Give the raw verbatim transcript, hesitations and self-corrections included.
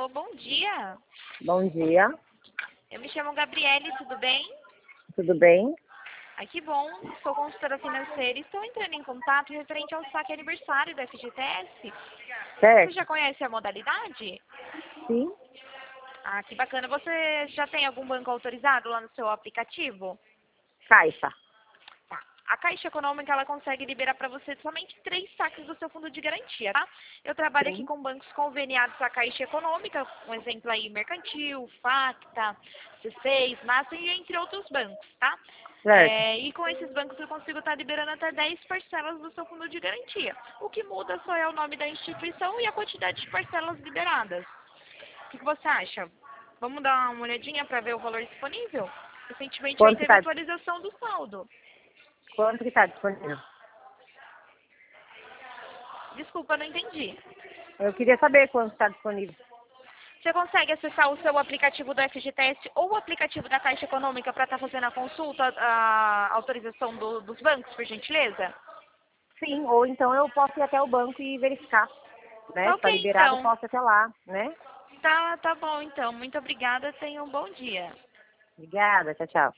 Alô, bom dia. Bom dia, Eu me chamo Gabriele, tudo bem? tudo bem? Ai, que bom. Sou consultora financeira e estou entrando em contato referente ao saque aniversário da F G T S. Você Certo? já conhece a modalidade? Sim. Ah, que bacana. Você já tem algum banco autorizado lá no seu aplicativo? Caixa. Tá. A Caixa Econômica, ela consegue liberar para você somente três saques do seu fundo de garantia, tá? Eu trabalho aqui Sim. com bancos conveniados à Caixa Econômica, um exemplo aí, Mercantil, Facta, C seis, Massa e entre outros bancos, tá? Certo. É, e com esses bancos eu consigo estar liberando até dez parcelas do seu fundo de garantia. O que muda só é o nome da instituição e a quantidade de parcelas liberadas. O que que você acha? Vamos dar uma olhadinha para ver o valor disponível? Recentemente aí Quanto que teve tá, atualização do saldo. quanto que tá disponível? Desculpa, não entendi. Eu queria saber quanto está disponível. Você consegue acessar o seu aplicativo do F G T S ou o aplicativo da Caixa Econômica para estar fazendo a consulta, a autorização do- dos bancos, por gentileza? Sim, ou então eu posso ir até o banco e verificar, né? Tá Se está ok, liberado, eu então. posso ir até lá, né? Tá, tá bom, então. Muito obrigada. Tenha um bom dia. Obrigada, tchau, tchau.